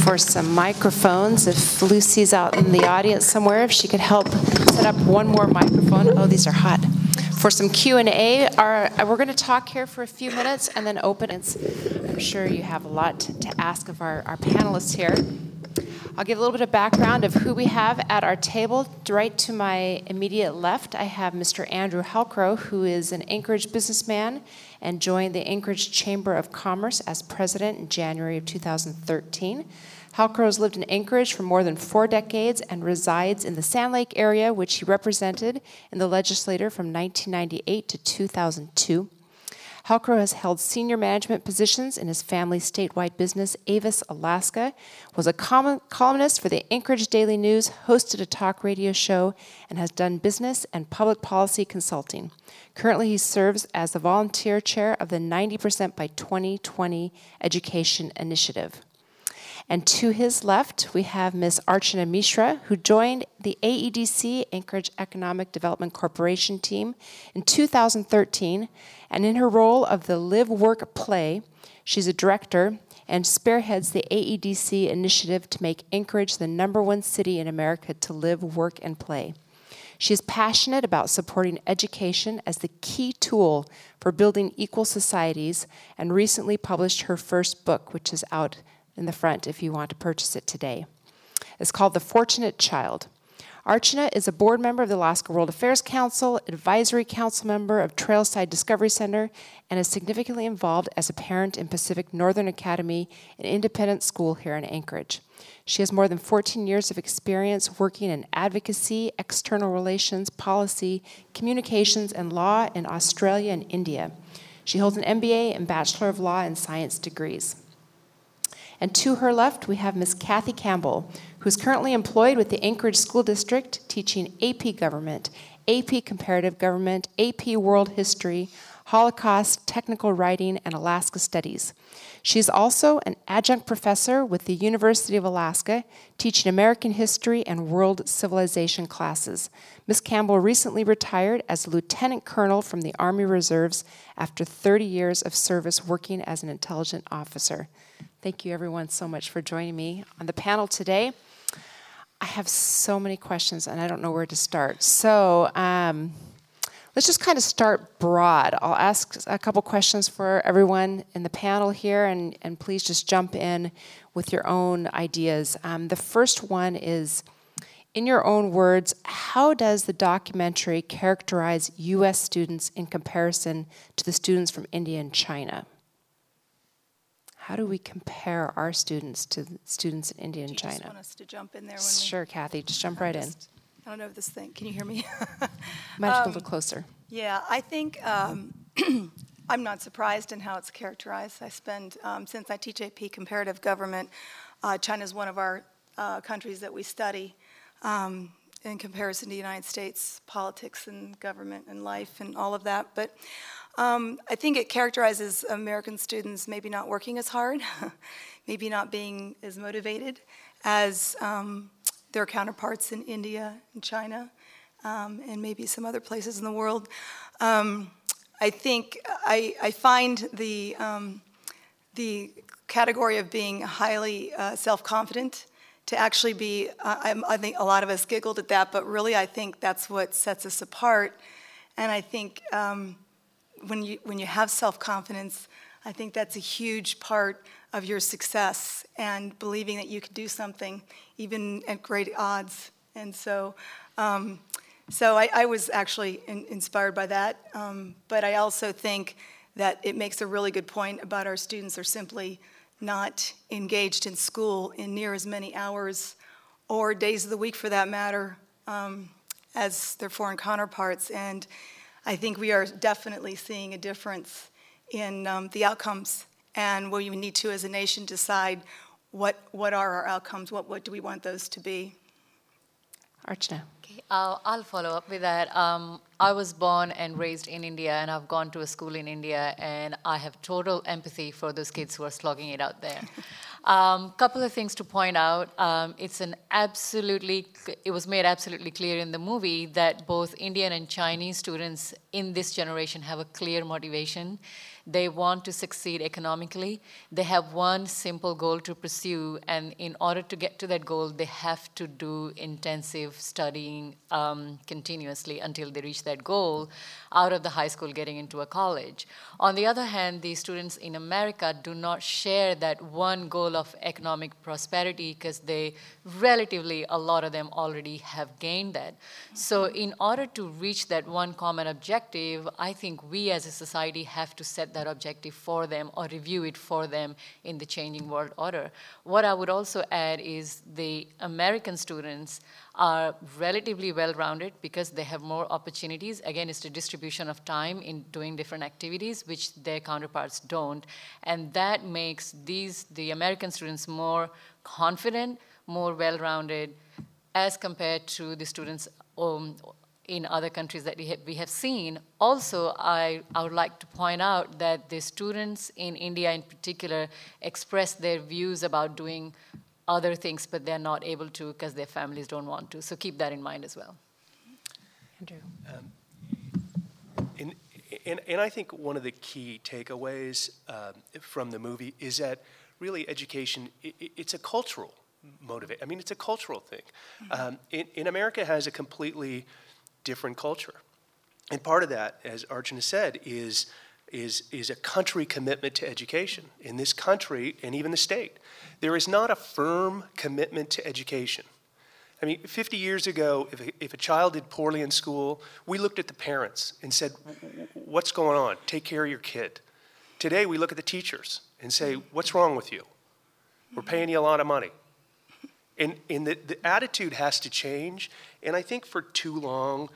for some microphones. If Lucy's out in the audience somewhere, if she could help set up one more microphone. Oh, these are hot. For some Q&A. We're going to talk here for a few minutes and then open it. I'm sure you have a lot to ask of our panelists here. I'll give a little bit of background of who we have at our table. Right to my immediate left, I have Mr. Andrew Halcrow, who is an Anchorage businessman and joined the Anchorage Chamber of Commerce as president in January of 2013. Halcrow has lived in Anchorage for more than 4 decades and resides in the Sand Lake area, which he represented in the legislature from 1998 to 2002. Halcrow has held senior management positions in his family's statewide business, Avis, Alaska, was a columnist for the Anchorage Daily News, hosted a talk radio show, and has done business and public policy consulting. Currently, he serves as the volunteer chair of the 90% by 2020 Education Initiative. And to his left, we have Ms. Archana Mishra, who joined the AEDC, Anchorage Economic Development Corporation team, in 2013. And in her role of the Live, Work, Play, she's a director and spearheads the AEDC initiative to make Anchorage the #1 city in America to live, work, and play. She is passionate about supporting education as the key tool for building equal societies and recently published her first book, which is out in the front if you want to purchase it today. It's called The Fortunate Child. Archana is a board member of the Alaska World Affairs Council, advisory council member of Trailside Discovery Center, and is significantly involved as a parent in Pacific Northern Academy, an independent school here in Anchorage. She has more than 14 years of experience working in advocacy, external relations, policy, communications, and law in Australia and India. She holds an MBA and Bachelor of Law and Science degrees. And to her left, we have Ms. Kathy Campbell, who is currently employed with the Anchorage School District, teaching AP Government, AP Comparative Government, AP World History, Holocaust, Technical Writing, and Alaska Studies. She is also an adjunct professor with the University of Alaska, teaching American history and world civilization classes. Ms. Campbell recently retired as a lieutenant colonel from the Army Reserves after 30 years of service working as an intelligence officer. Thank you, everyone, so much for joining me on the panel today. I have so many questions, and I don't know where to start. So let's just kind of start broad. I'll ask a couple questions for everyone in the panel here, and please just jump in with your own ideas. The first one is, in your own words, how does the documentary characterize U.S. students in comparison to the students from India and China? How do we compare our students to the students in India and China? Do you just want us to jump in there? Sure, Kathy, just jump right in. I don't know if this thing, can you hear me? Might have to go a little closer. Yeah, I think I'm not surprised in how it's characterized. I spend, since I teach AP Comparative Government, China's one of our countries that we study in comparison to the United States, politics and government and life and all of that. But I think it characterizes American students maybe not working as hard, maybe not being as motivated as their counterparts in India and China, and maybe some other places in the world. I think I find the category of being highly self-confident to actually be, I think a lot of us giggled at that, but really I think that's what sets us apart. And I think when you have self-confidence, I think that's a huge part of your success and believing that you can do something even at great odds. And so I was actually inspired by that. But I also think that it makes a really good point about our students are simply not engaged in school in near as many hours or days of the week for that matter as their foreign counterparts. And I think we are definitely seeing a difference in the outcomes, and we need to, as a nation, decide what are our outcomes, what do we want those to be. Archana. Okay, I'll follow up with that. I was born and raised in India, and I've gone to a school in India, and I have total empathy for those kids who are slogging it out there. Couple of things to point out. It was made absolutely clear in the movie that both Indian and Chinese students in this generation have a clear motivation. They want to succeed economically. They have one simple goal to pursue, and in order to get to that goal, they have to do intensive studying continuously until they reach that goal out of the high school getting into a college. On the other hand, the students in America do not share that one goal of economic prosperity because they relatively, a lot of them already have gained that. So in order to reach that one common objective, I think we as a society have to set that objective for them or review it for them in the changing world order. What I would also add is the American students are relatively well-rounded because they have more opportunities. Again, it's the distribution of time in doing different activities, which their counterparts don't. And that makes the American students more confident, more well-rounded, as compared to the students in other countries that we have seen. Also, I would like to point out that the students in India in particular express their views about doing other things, but they're not able to because their families don't want to. So keep that in mind as well. Andrew. And I think one of the key takeaways from the movie is that really education, it's a cultural motivate. I mean, it's a cultural thing. In America has a completely different culture. And part of that, as Archana said, is a country commitment to education. In this country, and even the state, there is not a firm commitment to education. I mean, 50 years ago, if a child did poorly in school, we looked at the parents and said, what's going on? Take care of your kid. Today, we look at the teachers and say, what's wrong with you? We're paying you a lot of money. And the attitude has to change. And I think for too long,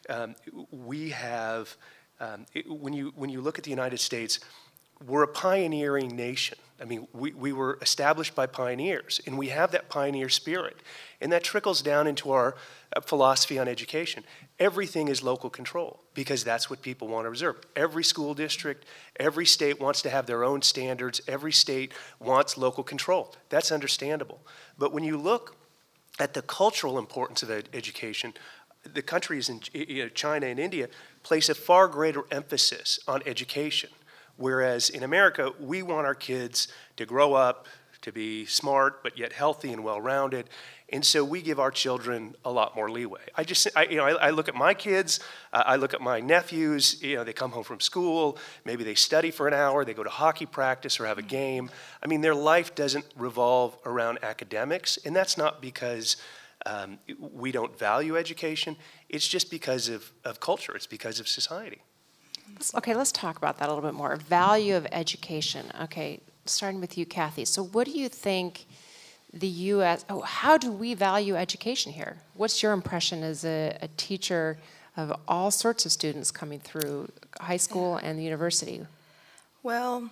we have, when you look at the United States, we're a pioneering nation. I mean, we were established by pioneers, and we have that pioneer spirit. And that trickles down into our philosophy on education. Everything is local control, because that's what people want to observe. Every school district, every state wants to have their own standards. Every state wants local control. That's understandable. But when you look at the cultural importance of education, the countries in China and India place a far greater emphasis on education. Whereas in America, we want our kids to grow up, to be smart, but yet healthy and well-rounded. And so we give our children a lot more leeway. I look at my kids, I look at my nephews, they come home from school, maybe they study for an hour, they go to hockey practice or have a game. I mean, their life doesn't revolve around academics, and that's not because we don't value education. It's just because of culture. It's because of society. Okay, let's talk about that a little bit more. Value of education. Okay, starting with you, Kathy. So what do you think the U.S., how do we value education here? What's your impression as a teacher of all sorts of students coming through high school and the university? Well,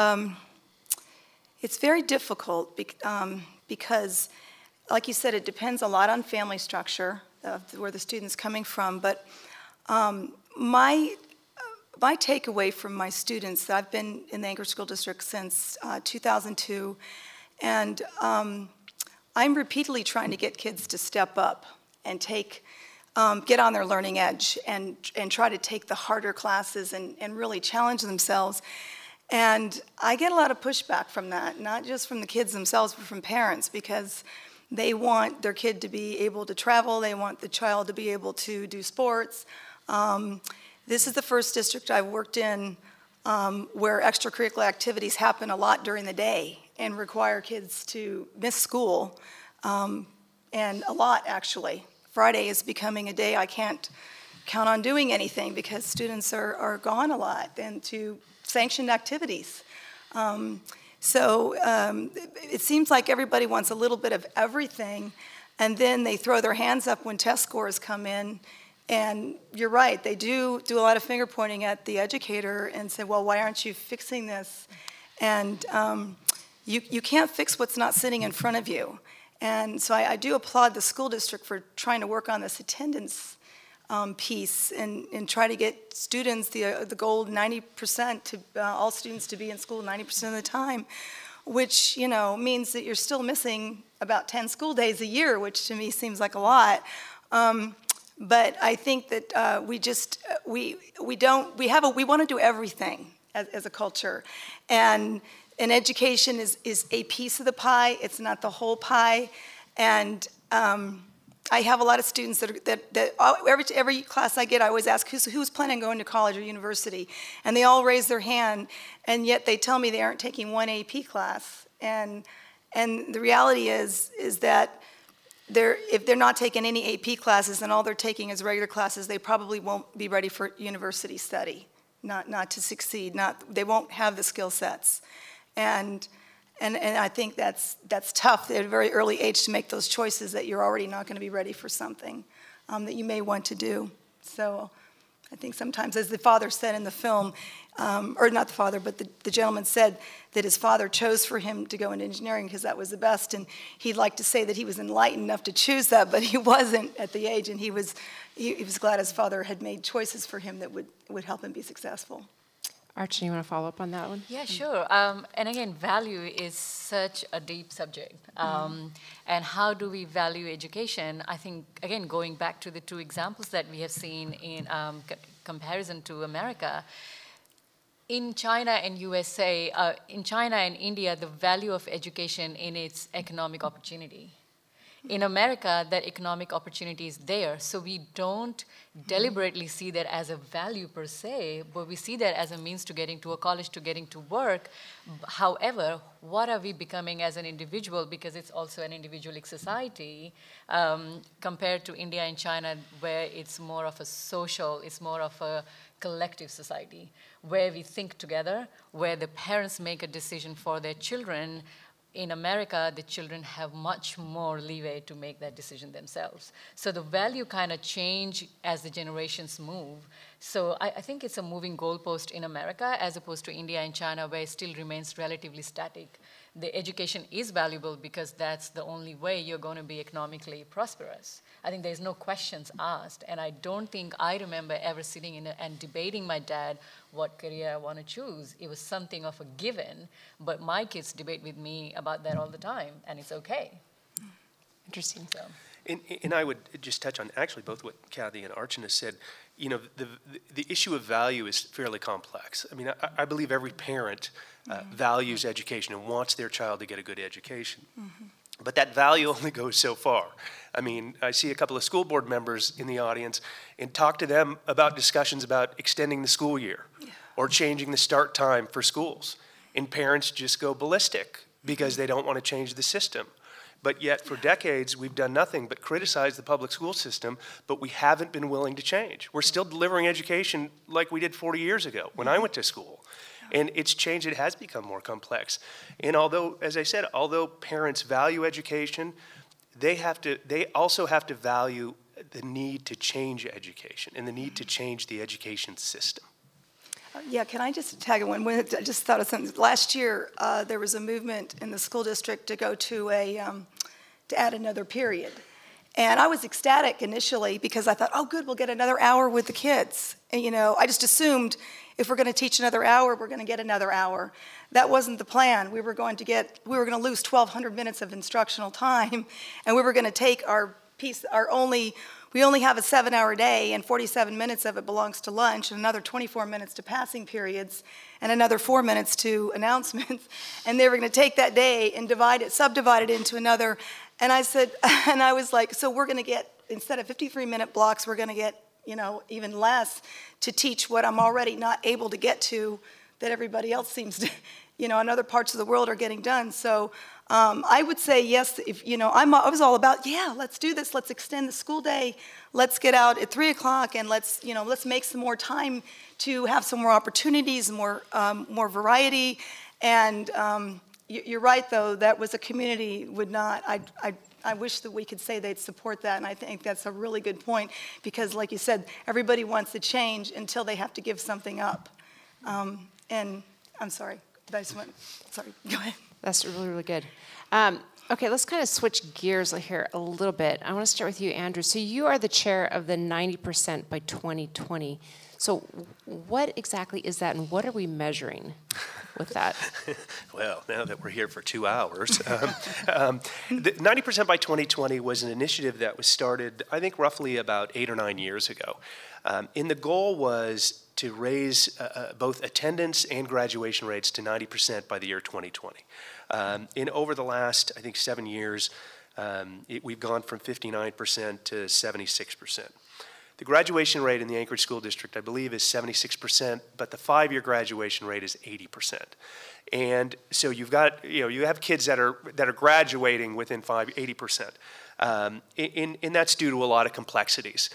it's very difficult because, like you said, it depends a lot on family structure, where the student's coming from. But my takeaway from my students, I've been in the Anchorage School District since 2002, and I'm repeatedly trying to get kids to step up and get on their learning edge and try to take the harder classes and really challenge themselves. And I get a lot of pushback from that, not just from the kids themselves, but from parents, because they want their kid to be able to travel, they want the child to be able to do sports. This is the first district I've worked in where extracurricular activities happen a lot during the day and require kids to miss school, and a lot, actually. Friday is becoming a day I can't count on doing anything because students are gone a lot and to sanctioned activities. So it seems like everybody wants a little bit of everything, and then they throw their hands up when test scores come in. And you're right, they do a lot of finger pointing at the educator and say, well, why aren't you fixing this? And you can't fix what's not sitting in front of you. And so I do applaud the school district for trying to work on this attendance piece and try to get students, the goal 90%, to all students to be in school 90% of the time, which means that you're still missing about 10 school days a year, which to me seems like a lot. But I think that we want to do everything, as a culture. And education is a piece of the pie. It's not the whole pie. And I have a lot of students that every class I get, I always ask, who's planning on going to college or university? And they all raise their hand, and yet they tell me they aren't taking one AP class. And the reality is that if they're not taking any AP classes and all they're taking is regular classes, they probably won't be ready for university study, not to succeed. They won't have the skill sets. And I think that's tough at a very early age to make those choices that you're already not going to be ready for something that you may want to do. So I think sometimes, as the father said in the film, or not the father, but the gentleman said that his father chose for him to go into engineering because that was the best, and he'd like to say that he was enlightened enough to choose that, but he wasn't at the age, and he was glad his father had made choices for him that would help him be successful. Archie, you want to follow up on that one? Yeah, sure. And again, value is such a deep subject. And how do we value education? I think, again, going back to the two examples that we have seen in comparison to America, in China and USA, in China and India, the value of education in its economic opportunity. In America, that economic opportunity is there, so we don't deliberately see that as a value per se, but we see that as a means to getting to a college, to getting to work. However, what are we becoming as an individual, because it's also an individualistic society, compared to India and China, where it's more of a social, it's more of a collective society, where we think together, where the parents make a decision for their children. In America, the children have much more leeway to make that decision themselves. So the value kind of change as the generations move. So I think it's a moving goalpost in America as opposed to India and China, where it still remains relatively static. The education is valuable because that's the only way you're going to be economically prosperous. I think there's no questions asked, and I don't think I remember ever sitting in and debating my dad what career I want to choose. It was something of a given, but my kids debate with me about that all the time, and it's okay. Interesting. So. And I would just touch on actually both what Kathy and Archana said. You know, the issue of value is fairly complex. I mean, I believe every parent values education and wants their child to get a good education. But that value only goes so far. I mean, I see a couple of school board members in the audience and talk to them about discussions about extending the school year or changing the start time for schools. And parents just go ballistic because they don't want to change the system. But yet, for decades, we've done nothing but criticize the public school system, but we haven't been willing to change. We're still delivering education like we did 40 years ago when I went to school. And it's changed, it has become more complex. And although, as I said, although parents value education, they also have to value the need to change education and the need to change the education system. Yeah, can I just tag in one? I just thought of something. Last year, there was a movement in the school district to go to to add another period. And I was ecstatic initially because I thought, oh, good, we'll get another hour with the kids. And, you know, I just assumed if we're going to teach another hour, we're going to get another hour. That wasn't the plan. We were going to lose 1,200 minutes of instructional time, and we were going to take we only have a 7-hour day, and 47 minutes of it belongs to lunch, and another 24 minutes to passing periods, and another 4 minutes to announcements. And they were going to take that day and subdivide it into another. And I was like, so we're going to get, instead of 53-minute blocks, we're going to get, you know, even less to teach what I'm already not able to get to that everybody else seems to, you know, in other parts of the world are getting done. So I would say yes. If you know, I was all about let's do this. Let's extend the school day. Let's get out at 3 o'clock and let's make some more time to have some more opportunities, more variety. And you're right, though. That was a community would not. I wish that we could say they'd support that, and I think that's a really good point because, like you said, everybody wants to change until they have to give something up. And I'm sorry. Sorry, go ahead. That's really, really good. Okay, let's kind of switch gears here a little bit. I want to start with you, Andrew. So you are the chair of the 90% by 2020 So what exactly is that, and what are we measuring with that? Well, now that we're here for 2 hours, the 90% by 2020 was an initiative that was started, I think, roughly about 8 or 9 years ago. And the goal was to raise both attendance and graduation rates to 90% by the year 2020. Over the last, I think, 7 years, we've gone from 59% to 76%. The graduation rate in the Anchorage School District, I believe, is 76%, but the 5-year graduation rate is 80%. And so you have kids that are graduating within 80%. And that's due to a lot of complexities.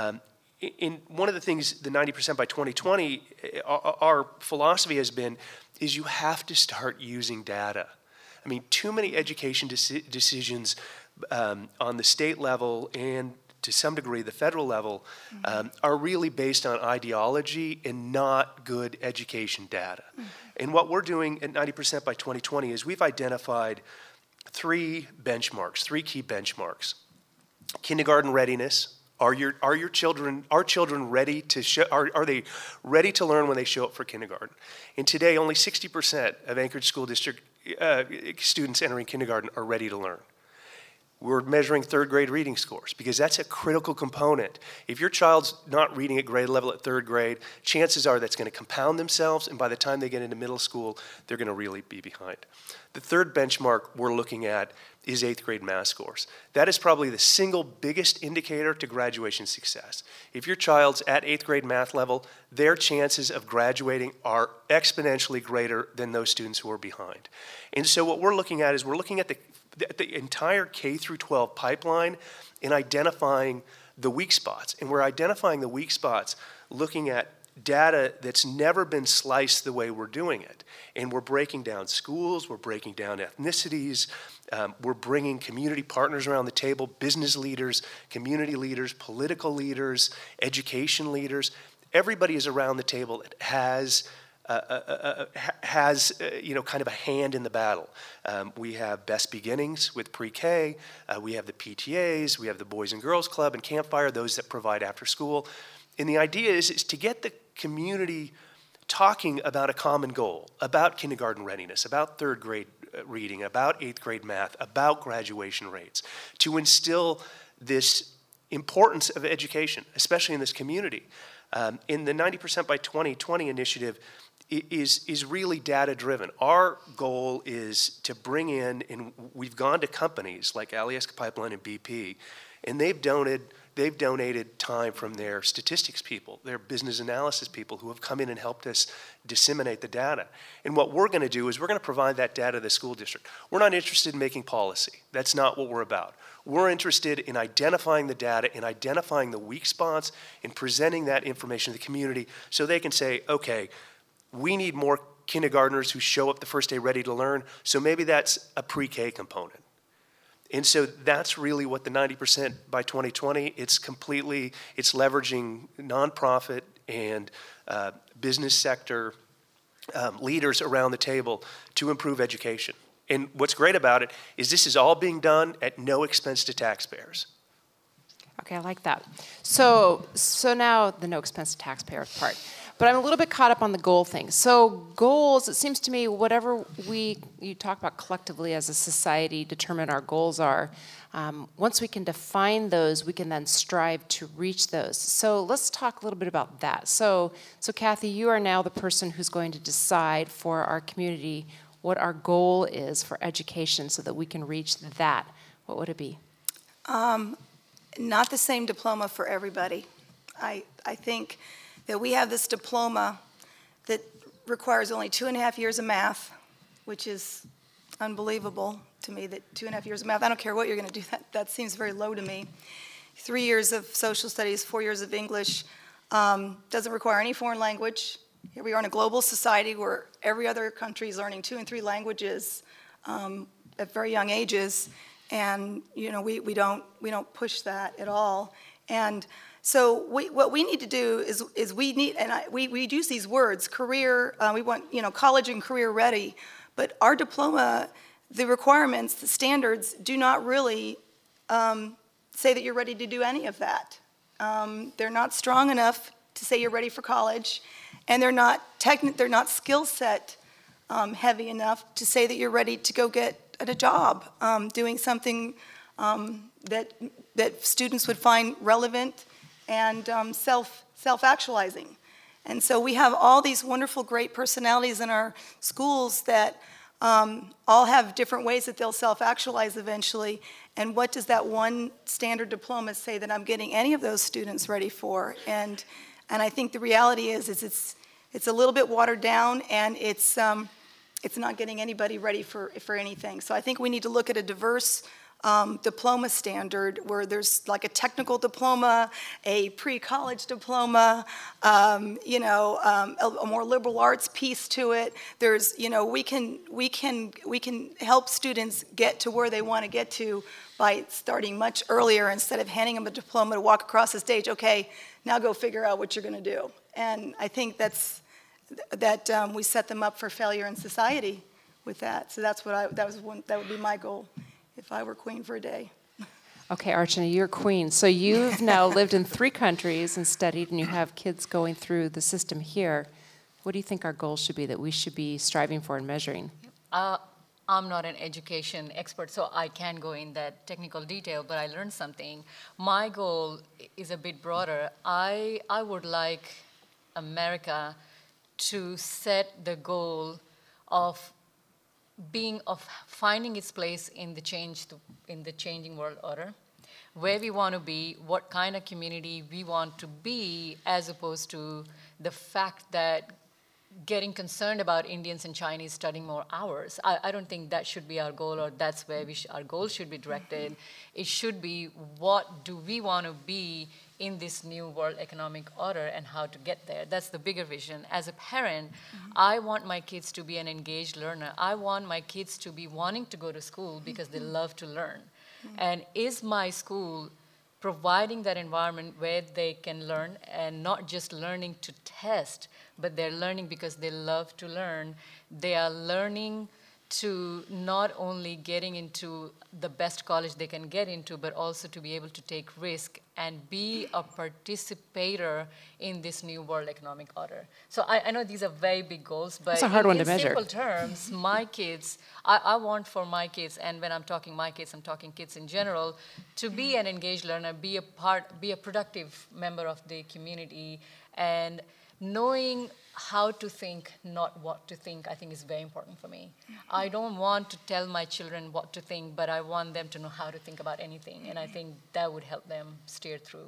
One of the things, the 90% by 2020, our philosophy has been, is you have to start using data. I mean, too many education decisions on the state level and to some degree the federal level are really based on ideology and not good education data. And what we're doing at 90% by 2020 is we've identified 3 key benchmarks. Kindergarten readiness. Are our children ready to are they ready to learn when they show up for kindergarten? And today only 60% of Anchorage School District students entering kindergarten are ready to learn. We're measuring 3rd grade reading scores because that's a critical component. If your child's not reading at grade level at 3rd grade, chances are that's going to compound themselves, and by the time they get into middle school, they're going to really be behind. The 3rd benchmark we're looking at is 8th grade math scores. That is probably the single biggest indicator to graduation success. If your child's at 8th grade math level, their chances of graduating are exponentially greater than those students who are behind. And so what we're looking at is we're looking at the entire K through 12 pipeline and identifying the weak spots. And we're identifying the weak spots looking at data that's never been sliced the way we're doing it. And we're breaking down schools, we're breaking down ethnicities, we're bringing community partners around the table, business leaders, community leaders, political leaders, education leaders. Everybody is around the table that has kind of a hand in the battle. We have Best Beginnings with pre-K, we have the PTAs, we have the Boys and Girls Club and Campfire, those that provide after school. And the idea is to get the community talking about a common goal, about kindergarten readiness, about 3rd grade reading, about 8th grade math, about graduation rates, to instill this importance of education, especially in this community. In the 90% by 2020 initiative, is really data-driven. Our goal is to bring in, and we've gone to companies like Alyeska Pipeline and BP, and they've donated time from their statistics people, their business analysis people who have come in and helped us disseminate the data. And what we're going to do is we're going to provide that data to the school district. We're not interested in making policy. That's not what we're about. We're interested in identifying the data, in identifying the weak spots, and presenting that information to the community so they can say, okay, we need more kindergartners who show up the first day ready to learn, so maybe that's a pre-K component. And so that's really what the 90% by 2020, it's leveraging nonprofit and business sector leaders around the table to improve education. And what's great about it is this is all being done at no expense to taxpayers. Okay, I like that. So now the no expense to taxpayer part. But I'm a little bit caught up on the goal thing. So goals, it seems to me, whatever you talk about collectively as a society, determine our goals are, once we can define those, we can then strive to reach those. So let's talk a little bit about that. So Kathy, you are now the person who's going to decide for our community what our goal is for education so that we can reach that. What would it be? Not the same diploma for everybody. I think that we have this diploma that requires only 2.5 years of math, which is unbelievable to me, that 2.5 years of math. I don't care what you're going to do. That seems very low to me. 3 years of social studies, 4 years of English. Doesn't require any foreign language. Here we are in a global society where every other country is learning 2 and 3 languages at very young ages, and we don't push that at all. And so what we need to do is we use these words, career, we want college and career ready, but our diploma, the requirements, the standards do not really say that you're ready to do any of that. They're not strong enough to say you're ready for college, and they're not skill set heavy enough to say that you're ready to go get a job, doing something that students would find relevant and self-actualizing. And so we have all these wonderful, great personalities in our schools that all have different ways that they'll self-actualize eventually. And what does that one standard diploma say that I'm getting any of those students ready for? And I think the reality is it's a little bit watered down, and it's not getting anybody ready for anything. So I think we need to look at a diverse diploma standard where there's like a technical diploma, a pre-college diploma, a more liberal arts piece to it. There's, we can help students get to where they want to get to by starting much earlier instead of handing them a diploma to walk across the stage. Okay, now go figure out what you're going to do. And I think that we set them up for failure in society with that. So that would be my goal if I were queen for a day. Okay, Archana, you're queen. So you've now lived in 3 countries and studied, and you have kids going through the system here. What do you think our goals should be that we should be striving for and measuring? I'm not an education expert, so I can't go in that technical detail, but I learned something. My goal is a bit broader. I would like America to set the goal of finding its place in the changing world order, where we want to be, what kind of community we want to be, as opposed to the fact that getting concerned about Indians and Chinese studying more hours. I don't think that should be our goal, or that's where our goal should be directed. It should be, what do we want to be in this new world economic order and how to get there. That's the bigger vision. As a parent, I want my kids to be an engaged learner. I want my kids to be wanting to go to school because they love to learn. And is my school providing that environment where they can learn, and not just learning to test, but they're learning because they love to learn. They are learning to not only getting into the best college they can get into, but also to be able to take risk and be a participator in this new world economic order. So I know these are very big goals, but it's a hard one to measure. In simple terms, my kids, I want for my kids, and when I'm talking my kids, I'm talking kids in general, to be an engaged learner, be a productive member of the community, and knowing how to think, not what to think, I think is very important for me. I don't want to tell my children what to think, but I want them to know how to think about anything, and I think that would help them steer through.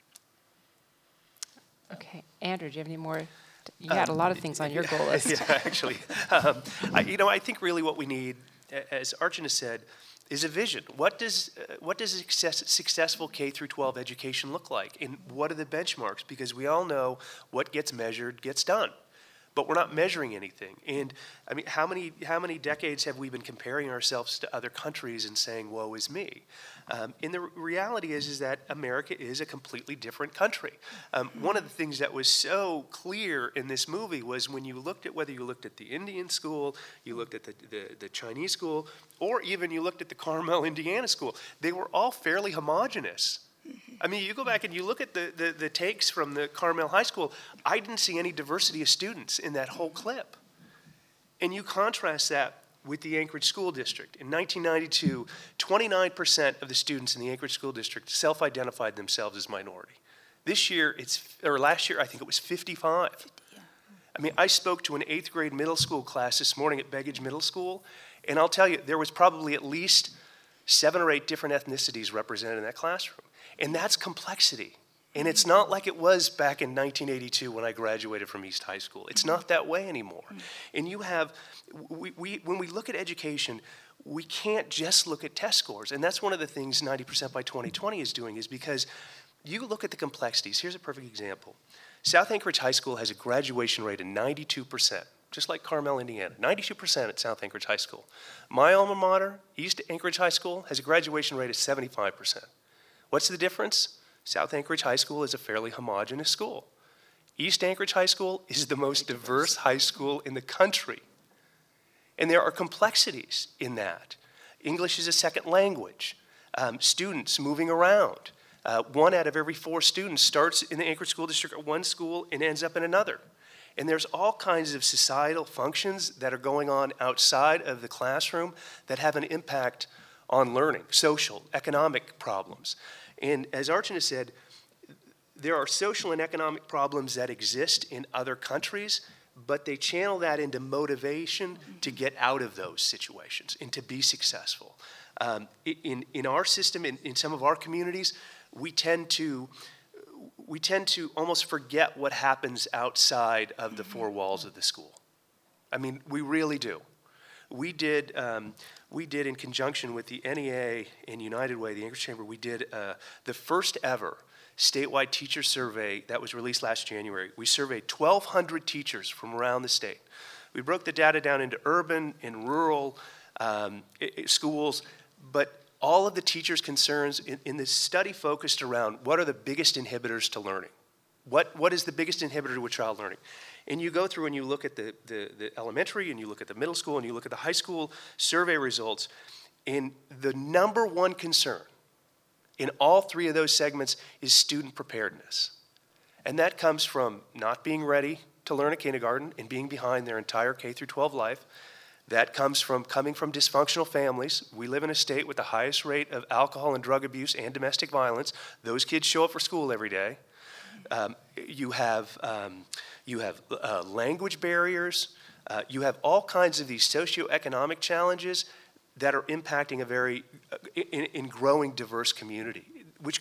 Okay, Andrew, do you have any more? You had a lot of things on your goal list. Yeah, actually. I think really what we need, as Archana said, is a vision. What does a successful K through 12 education look like? And what are the benchmarks? Because we all know what gets measured gets done. But we're not measuring anything. And I mean, how many decades have we been comparing ourselves to other countries and saying, woe is me? And the reality is that America is a completely different country. One of the things that was so clear in this movie was when you looked at, whether you looked at the Indian school, you looked at the Chinese school, or even you looked at the Carmel, Indiana school, they were all fairly homogenous. I mean, you go back and you look at the takes from the Carmel High School, I didn't see any diversity of students in that whole clip. And you contrast that with the Anchorage School District. In 1992, 29% of the students in the Anchorage School District self-identified themselves as minority. Last year, I think it was 55. I mean, I spoke to an 8th grade middle school class this morning at Begage Middle School, and I'll tell you, there was probably at least 7 or 8 different ethnicities represented in that classroom. And that's complexity. And it's not like it was back in 1982 when I graduated from East High School. It's not that way anymore. And you have, when we look at education, we can't just look at test scores. And that's one of the things 90% by 2020 is doing, is because you look at the complexities. Here's a perfect example. South Anchorage High School has a graduation rate of 92%, just like Carmel, Indiana. 92% at South Anchorage High School. My alma mater, East Anchorage High School, has a graduation rate of 75%. What's the difference? South Anchorage High School is a fairly homogeneous school. East Anchorage High School is the most diverse high school in the country. And there are complexities in that. English is a second language. Students moving around. 1 out of every 4 students starts in the Anchorage School District at one school and ends up in another. And there's all kinds of societal functions that are going on outside of the classroom that have an impact on learning, social, economic problems. And as Archana said, there are social and economic problems that exist in other countries, but they channel that into motivation to get out of those situations and to be successful. In our system, in some of our communities, we tend to almost forget what happens outside of the 4 walls of the school. I mean, we really do. We did in conjunction with the NEA and United Way, the Anchorage Chamber, we did the first ever statewide teacher survey that was released last January. We surveyed 1,200 teachers from around the state. We broke the data down into urban and rural schools, but all of the teachers' concerns in this study focused around what are the biggest inhibitors to learning? What is the biggest inhibitor to a child learning? And you go through and you look at the elementary, and you look at the middle school, and you look at the high school survey results, and the number one concern in all 3 of those segments is student preparedness. And that comes from not being ready to learn at kindergarten and being behind their entire K through 12 life. That comes from coming from dysfunctional families. We live in a state with the highest rate of alcohol and drug abuse and domestic violence. Those kids show up for school every day. You have language barriers. You have all kinds of these socioeconomic challenges that are impacting a very in growing diverse community, which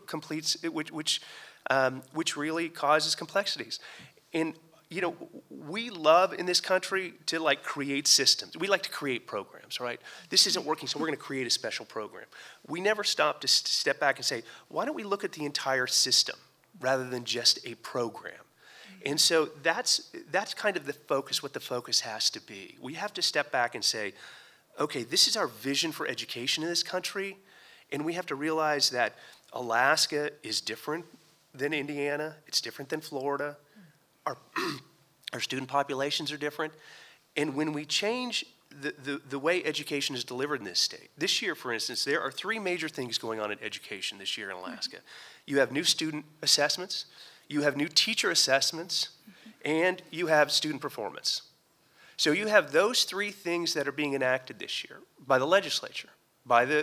which really causes complexities. And you know, we love in this country to like create systems. We like to create programs, right? This isn't working, so we're going to create a special program. We never stop to step back and say, why don't we look at the entire system rather than just a program? And so that's kind of the focus, what the focus has to be. We have to step back and say, okay, this is our vision for education in this country, and we have to realize that Alaska is different than Indiana, it's different than Florida, our student populations are different, and when we change the way education is delivered in this state, this year, for instance, there are 3 major things going on in education this year in Alaska. You have new student assessments, you have new teacher assessments, and you have student performance. So you have those 3 things that are being enacted this year by the legislature, by the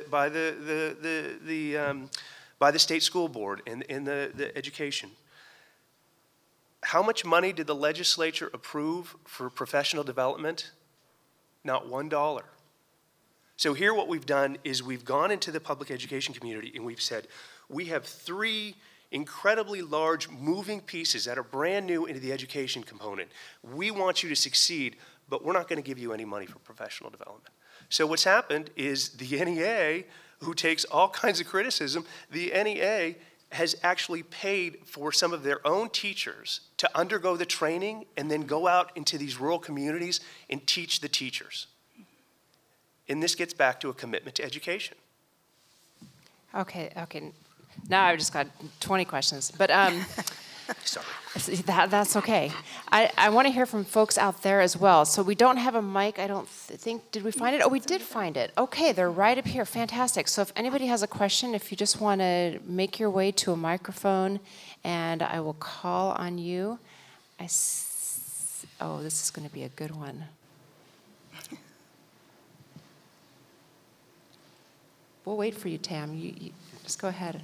state school board and the education. How much money did the legislature approve for professional development? Not $1. So here what we've done is we've gone into the public education community and we've said, we have 3 incredibly large moving pieces that are brand new into the education component. We want you to succeed, but we're not going to give you any money for professional development. So what's happened is the NEA, who takes all kinds of criticism, the NEA has actually paid for some of their own teachers to undergo the training and then go out into these rural communities and teach the teachers. And this gets back to a commitment to education. Okay. Now I've just got 20 questions, but Sorry. that's okay. I want to hear from folks out there as well. So we don't have a mic, I don't think. Did we find it? Oh, we did find it. Okay, they're right up here. Fantastic. So if anybody has a question, if you just want to make your way to a microphone, and I will call on you. Oh, this is going to be a good one. We'll wait for you, Tam. You just go ahead.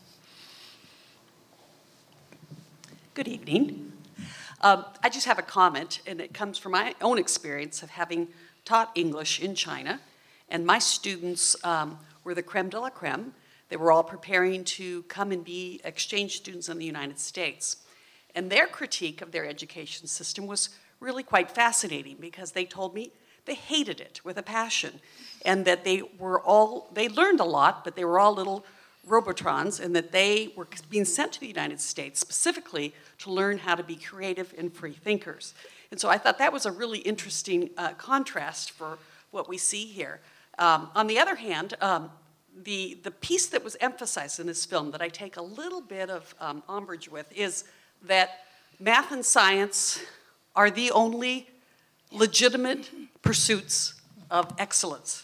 Good evening. I just have a comment, and it comes from my own experience of having taught English in China. And my students were the creme de la creme. They were all preparing to come and be exchange students in the United States. And their critique of their education system was really quite fascinating, because they told me they hated it with a passion, and that they learned a lot, but they were all little Robotrons, and that they were being sent to the United States specifically to learn how to be creative and free thinkers. And so I thought that was a really interesting contrast for what we see here. On the other hand, the piece that was emphasized in this film that I take a little bit of umbrage with is that math and science are the only legitimate pursuits of excellence.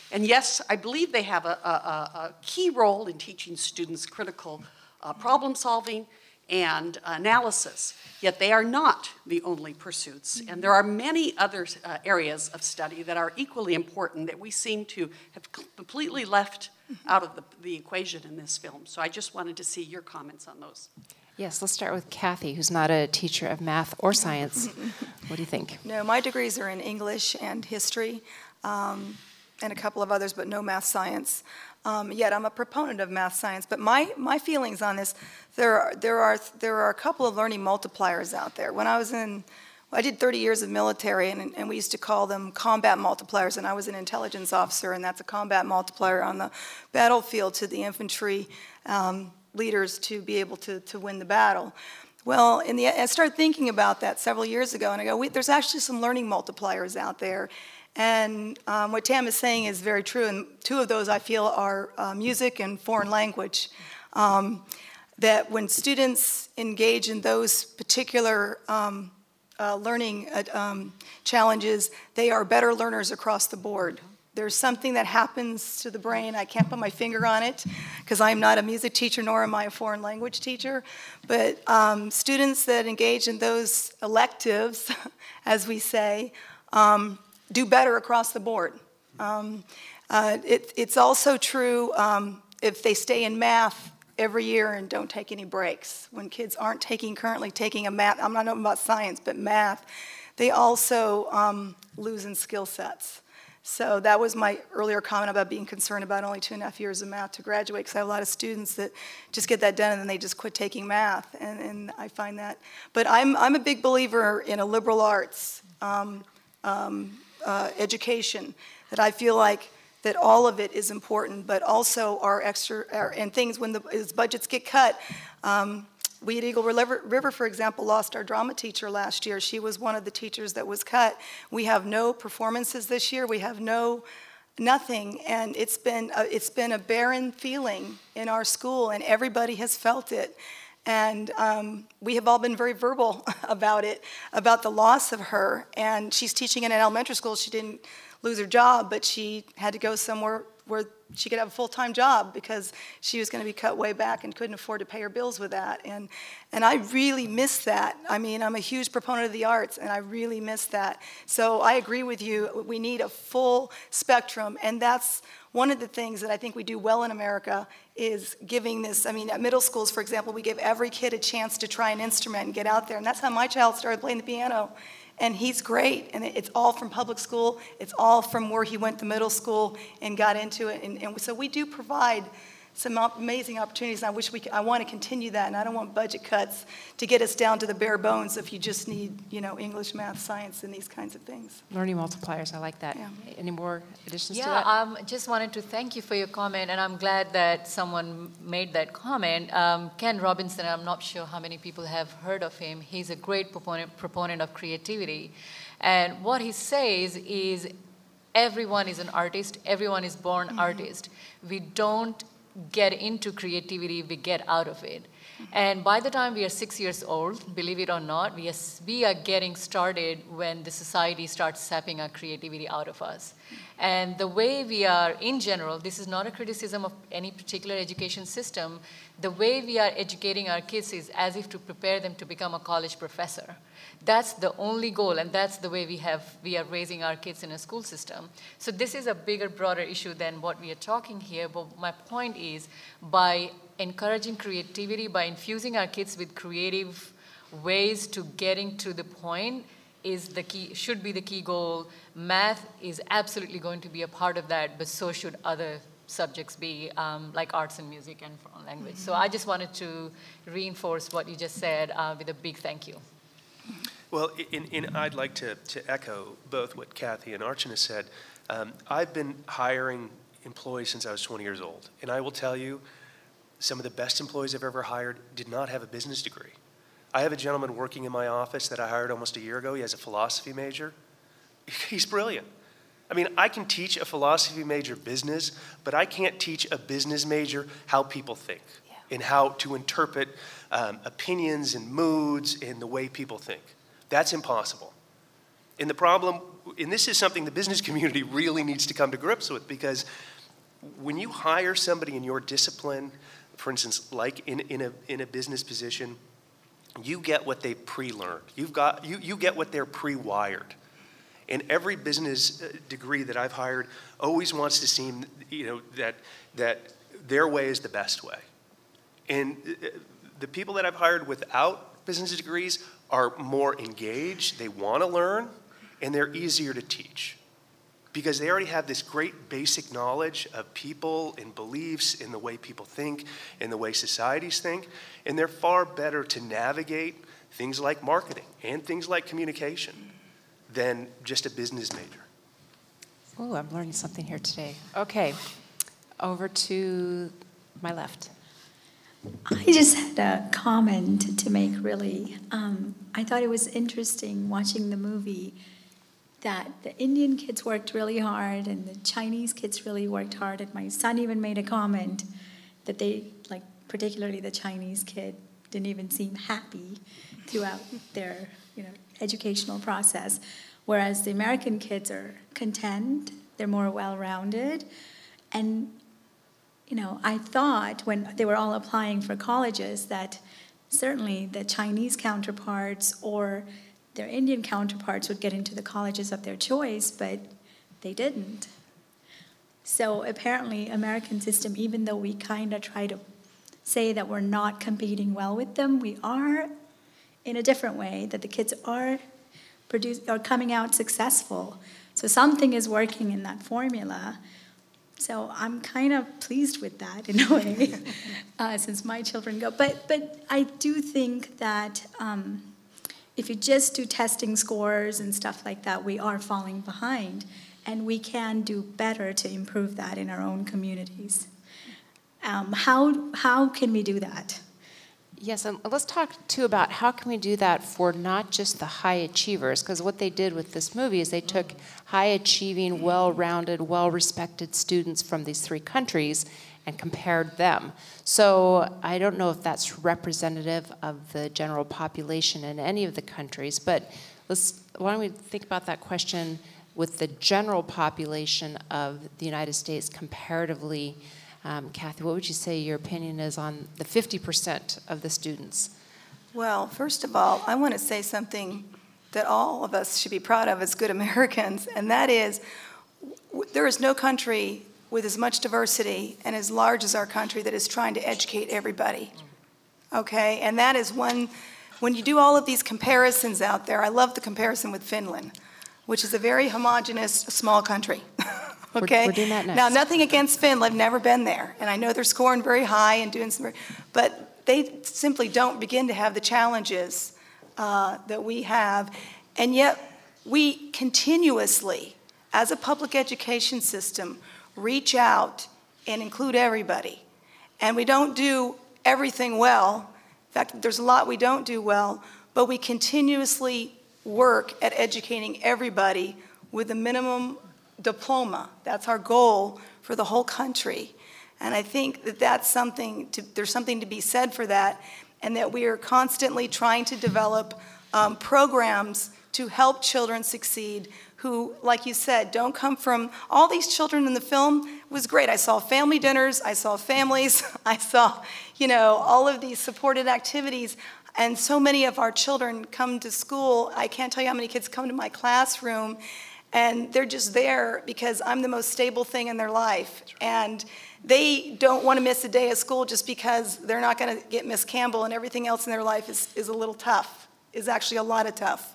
And yes, I believe they have a key role in teaching students critical problem solving and analysis, yet they are not the only pursuits. And there are many other areas of study that are equally important that we seem to have completely left out of the equation in this film. So I just wanted to see your comments on those. Yes, let's start with Kathy, who's not a teacher of math or science. What do you think? No, my degrees are in English and history, and a couple of others, but no math science. Yet I'm a proponent of math science. But my feelings on this, there are a couple of learning multipliers out there. When I did 30 years of military, and we used to call them combat multipliers, and I was an intelligence officer, and that's a combat multiplier on the battlefield to the infantry leaders to be able to win the battle. Well, I started thinking about that several years ago, and I go, there's actually some learning multipliers out there. And what Tam is saying is very true, and two of those I feel are music and foreign language. That when students engage in those particular learning challenges, they are better learners across the board. There's something that happens to the brain. I can't put my finger on it because I'm not a music teacher nor am I a foreign language teacher. But students that engage in those electives, as we say, do better across the board. It's also true if they stay in math every year and don't take any breaks. When kids aren't currently taking a math, I'm not talking about science, but math, they also lose in skill sets. So that was my earlier comment about being concerned about only 2.5 years of math to graduate, because I have a lot of students that just get that done and then they just quit taking math, and I find that. But I'm a big believer in a liberal arts education, that I feel like that all of it is important, but also our extra, and things when as budgets get cut. We at Eagle River, for example, lost our drama teacher last year. She was one of the teachers that was cut. We have no performances this year. We have nothing, and it's been a barren feeling in our school, and everybody has felt it. And we have all been very verbal about it, about the loss of her. And she's teaching in an elementary school. She didn't lose her job, but she had to go somewhere where she could have a full-time job because she was going to be cut way back and couldn't afford to pay her bills with that. And I really miss that. I mean, I'm a huge proponent of the arts, and I really miss that. So I agree with you. We need a full spectrum, and that's one of the things that I think we do well in America is giving this. I mean, at middle schools, for example, we give every kid a chance to try an instrument and get out there. And that's how my child started playing the piano. And he's great, and it's all from public school. It's all from where he went to middle school and got into it. And so we do provide some amazing opportunities. And I want to continue that, and I don't want budget cuts to get us down to the bare bones if you just need, English, math, science, and these kinds of things. Learning multipliers, I like that. Yeah. Any more additions to Yeah, that? just wanted to thank you for your comment, and I'm glad that someone made that comment. Ken Robinson, I'm not sure how many people have heard of him. He's a great proponent of creativity. And what he says is everyone is an artist, everyone is born artist. We don't get into creativity, we get out of it. And by the time we are 6 years old, believe it or not, we are getting started when the society starts sapping our creativity out of us. And the way we are, in general, this is not a criticism of any particular education system, the way we are educating our kids is as if to prepare them to become a college professor. That's the only goal, and that's the way we are raising our kids in a school system. So this is a bigger, broader issue than what we are talking here, but my point is by encouraging creativity, by infusing our kids with creative ways to getting to the point is the key, should be the key goal. Math is absolutely going to be a part of that, but so should other subjects be, like arts and music and foreign language. So I just wanted to reinforce what you just said with a big thank you. Well, I'd like to echo both what Kathy and Archana said. I've been hiring employees since I was 20 years old, and I will tell you, some of the best employees I've ever hired did not have a business degree. I have a gentleman working in my office that I hired almost a year ago. He has a philosophy major. He's brilliant. I mean, I can teach a philosophy major business, but I can't teach a business major how people think and how to interpret opinions and moods and the way people think. That's impossible. And the problem, and this is something the business community really needs to come to grips with, because when you hire somebody in your discipline, for instance, like in a business position, you get what they pre-learned. You get what they're pre-wired. And every business degree that I've hired always wants to seem, that their way is the best way. And the people that I've hired without business degrees are more engaged, they want to learn, and they're easier to teach. Because they already have this great basic knowledge of people and beliefs in the way people think and the way societies think, and they're far better to navigate things like marketing and things like communication than just a business major. Oh, I'm learning something here today. Okay, over to my left. I just had a comment to make, really. I thought it was interesting watching the movie that the Indian kids worked really hard and the Chinese kids really worked hard. And my son even made a comment that they, like particularly the Chinese kid, didn't even seem happy throughout their educational process. Whereas the American kids are content, they're more well-rounded. And I thought when they were all applying for colleges that certainly the Chinese counterparts or their Indian counterparts would get into the colleges of their choice, but they didn't. So apparently, American system, even though we kind of try to say that we're not competing well with them, we are in a different way, that the kids are coming out successful. So something is working in that formula. So I'm kind of pleased with that in a way, since my children go. But I do think that if you just do testing scores and stuff like that, we are falling behind, and we can do better to improve that in our own communities. How can we do that? Yes, and let's talk too about how can we do that for not just the high achievers, because what they did with this movie is they took high achieving, well-rounded, well-respected students from these three countries and compared them. So I don't know if that's representative of the general population in any of the countries, but why don't we think about that question with the general population of the United States comparatively. Kathy, what would you say your opinion is on the 50% of the students? Well, first of all, I want to say something that all of us should be proud of as good Americans, and that is there is no country with as much diversity and as large as our country that is trying to educate everybody. Okay? And that is when you do all of these comparisons out there, I love the comparison with Finland, which is a very homogeneous, small country. Okay? We're doing that next. Now, nothing against Finland. I've never been there. And I know they're scoring very high and doing some, but they simply don't begin to have the challenges that we have. And yet, we continuously, as a public education system, reach out and include everybody. And we don't do everything well. In fact, there's a lot we don't do well, but we continuously work at educating everybody with a minimum diploma. That's our goal for the whole country. And I think that there's something to be said for that, and that we are constantly trying to develop programs to help children succeed who, like you said, don't come from, all these children in the film was great. I saw family dinners, I saw families, I saw, all of these supported activities. And so many of our children come to school. I can't tell you how many kids come to my classroom, and they're just there because I'm the most stable thing in their life. And they don't want to miss a day of school just because they're not going to get Miss Campbell, and everything else in their life is a little tough, is actually a lot of tough.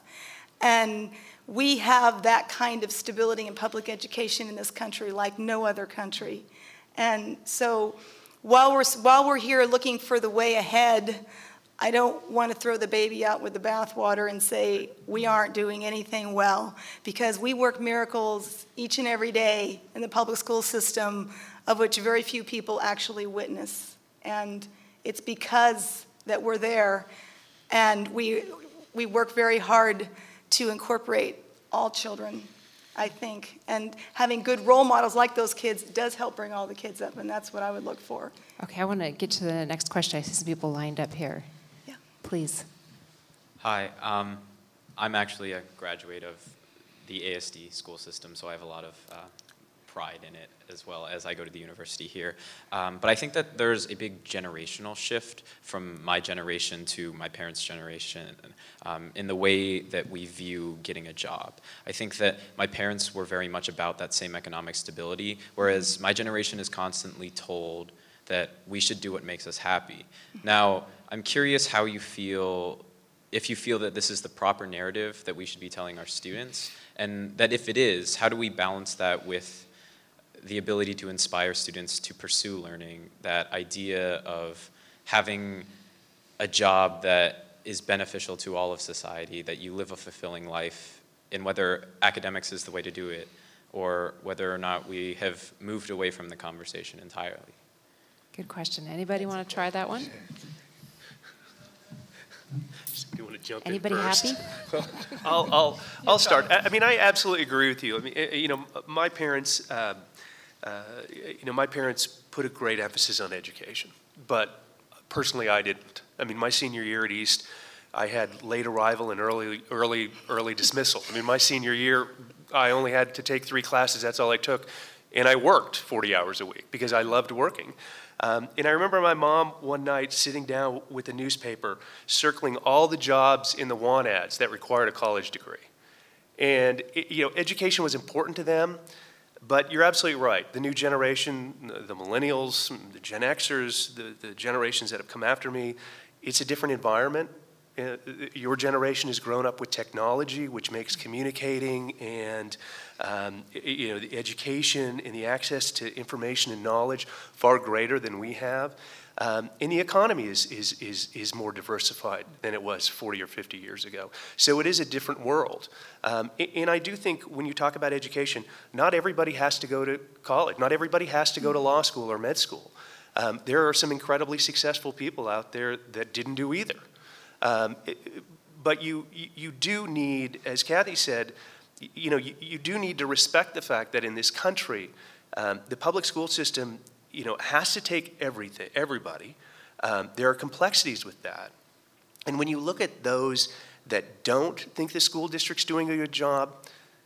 And we have that kind of stability in public education in this country like no other country. And so while we're here looking for the way ahead, I don't want to throw the baby out with the bathwater and say we aren't doing anything well, because we work miracles each and every day in the public school system of which very few people actually witness. And it's because that we're there, and we work very hard to incorporate all children, I think. And having good role models like those kids does help bring all the kids up, and that's what I would look for. Okay, I want to get to the next question. I see some people lined up here. Yeah. Please. Hi, I'm actually a graduate of the ASD school system, so I have a lot of pride in it as well as I go to the university here. But I think that there's a big generational shift from my generation to my parents' generation in the way that we view getting a job. I think that my parents were very much about that same economic stability, whereas my generation is constantly told that we should do what makes us happy. Now, I'm curious how you feel, if you feel that this is the proper narrative that we should be telling our students, and that if it is, how do we balance that with the ability to inspire students to pursue learning, that idea of having a job that is beneficial to all of society, that you live a fulfilling life, and whether academics is the way to do it, or whether or not we have moved away from the conversation entirely. Good question. Anybody want to try that one? You want to jump Anybody in first? happy? I'll start. I mean, I absolutely agree with you. I mean, you know, my parents, my parents put a great emphasis on education, but personally, I didn't. I mean, my senior year at East, I had late arrival and early dismissal. I mean, my senior year, I only had to take 3 classes. That's all I took, and I worked 40 hours a week because I loved working. And I remember my mom one night sitting down with a newspaper, circling all the jobs in the want ads that required a college degree. And education was important to them, but you're absolutely right. The new generation, the millennials, the Gen Xers, the generations that have come after me, it's a different environment. Your generation has grown up with technology, which makes communicating and the education and the access to information and knowledge far greater than we have. And the economy is more diversified than it was 40 or 50 years ago. So it is a different world. And I do think when you talk about education, not everybody has to go to college. Not everybody has to go to law school or med school. There are some incredibly successful people out there that didn't do either. But you do need, as Kathy said, you do need to respect the fact that in this country, the public school system, has to take everybody. There are complexities with that. And when you look at those that don't think the school district's doing a good job,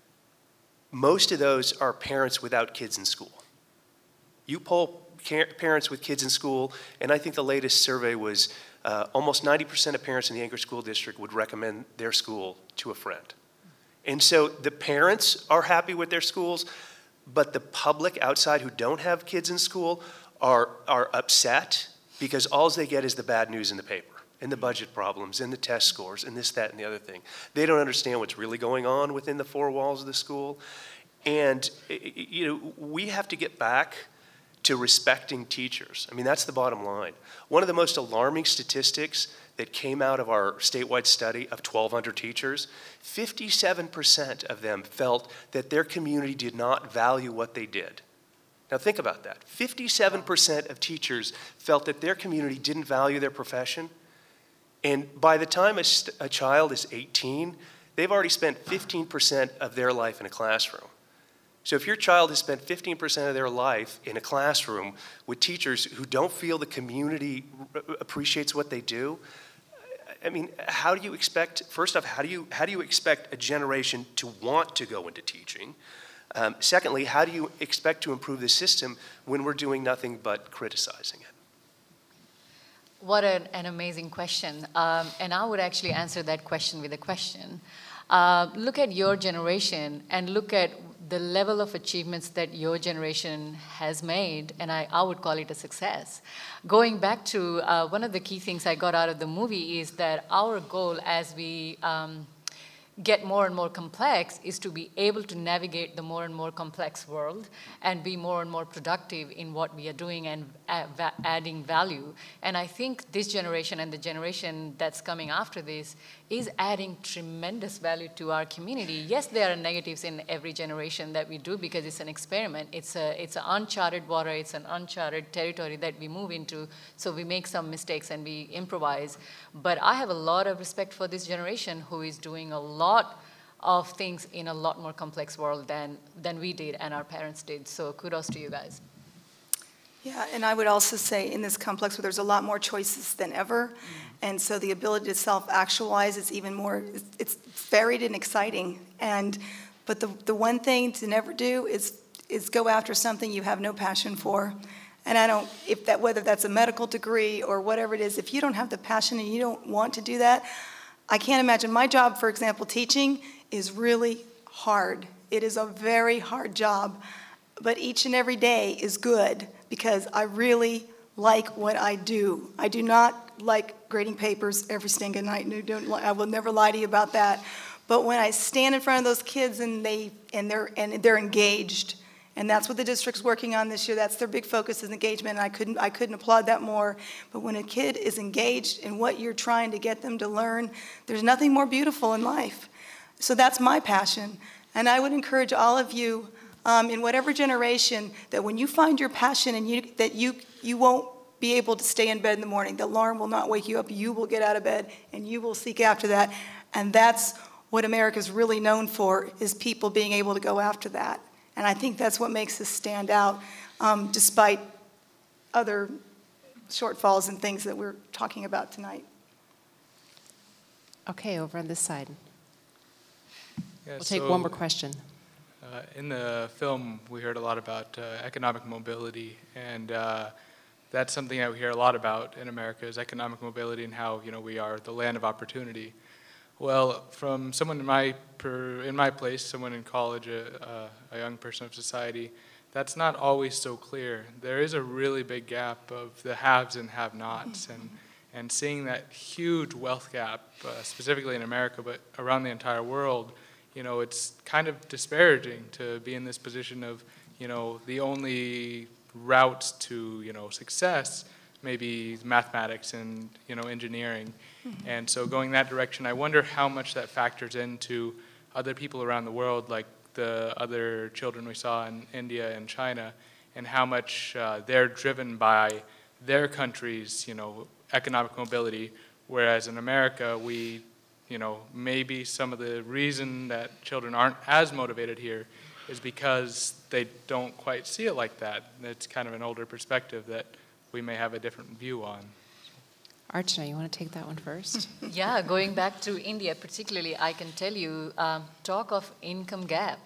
most of those are parents without kids in school. You poll parents with kids in school, and I think the latest survey was almost 90% of parents in the Anchorage School District would recommend their school to a friend. And so the parents are happy with their schools, but the public outside who don't have kids in school are upset because all they get is the bad news in the paper and the budget problems and the test scores and this, that, and the other thing. They don't understand what's really going on within the 4 walls of the school. And we have to get back to respecting teachers. I mean, that's the bottom line. One of the most alarming statistics that came out of our statewide study of 1,200 teachers, 57% of them felt that their community did not value what they did. Now think about that. 57% of teachers felt that their community didn't value their profession. And by the time a child is 18, they've already spent 15% of their life in a classroom. So if your child has spent 15% of their life in a classroom with teachers who don't feel the community appreciates what they do, I mean, how do you expect, first off, how do you expect a generation to want to go into teaching? Secondly, how do you expect to improve the system when we're doing nothing but criticizing it? What an amazing question. And I would actually answer that question with a question. Look at your generation and look at the level of achievements that your generation has made, and I would call it a success. Going back to one of the key things I got out of the movie is that our goal as we get more and more complex is to be able to navigate the more and more complex world and be more and more productive in what we are doing and adding value. And I think this generation and the generation that's coming after this is adding tremendous value to our community. Yes, there are negatives in every generation that we do because it's an experiment. It's an uncharted water, it's an uncharted territory that we move into, so we make some mistakes and we improvise. But I have a lot of respect for this generation who is doing a lot of things in a lot more complex world than we did and our parents did. So kudos to you guys. Yeah, and I would also say in this complex where there's a lot more choices than ever, and so the ability to self-actualize is even more, it's varied and exciting. And But the one thing to never do is go after something you have no passion for. And whether that's a medical degree or whatever it is, if you don't have the passion and you don't want to do that, I can't imagine. My job, for example, teaching, is really hard. It is a very hard job, but each and every day is good because I really like what I do. I do not like grading papers every single night. I will never lie to you about that. But when I stand in front of those kids and they're engaged, and that's what the district's working on this year. That's their big focus, is engagement, and I couldn't applaud that more. But when a kid is engaged in what you're trying to get them to learn, there's nothing more beautiful in life. So that's my passion. And I would encourage all of you, in whatever generation, that when you find your passion and that you won't be able to stay in bed in the morning, the alarm will not wake you up, you will get out of bed and you will seek after that. And that's what America's really known for, is people being able to go after that. And I think that's what makes us stand out, despite other shortfalls and things that we're talking about tonight. Okay, over on this side. Yeah, We'll take one more question. In the film, we heard a lot about economic mobility, and that's something that we hear a lot about in America, is economic mobility and how, we are the land of opportunity. Well, from someone in my place, someone in college, a young person of society, that's not always so clear. There is a really big gap of the haves and have-nots, and seeing that huge wealth gap, specifically in America, but around the entire world, it's kind of disparaging to be in this position of, the only routes to, success maybe mathematics and, engineering. And so going that direction, I wonder how much that factors into other people around the world, like the other children we saw in India and China, and how much they're driven by their country's, economic mobility, whereas in America, we, maybe some of the reason that children aren't as motivated here is because they don't quite see it like that. It's kind of an older perspective that we may have a different view on. Archana, you want to take that one first? Yeah, going back to India particularly, I can tell you, talk of income gap.